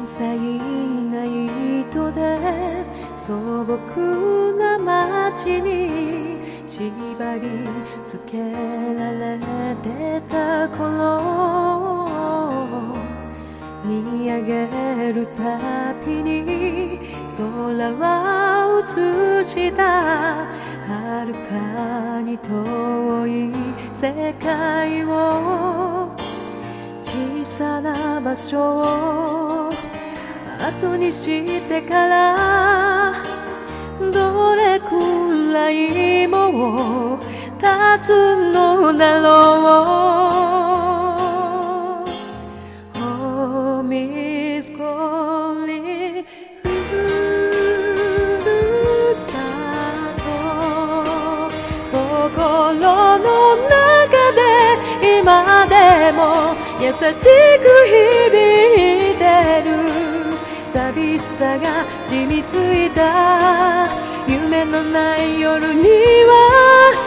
細な糸で素朴な街に縛り付けられてた頃、見上げるたびに空は映した遥かに遠い世界を、小さな場所を後にしてからどれくらいもう経つのだろう。Oh Miss Calling ふるさと、心の中で今でも優しく響いてる。寂しさが染みついた夢のない夜には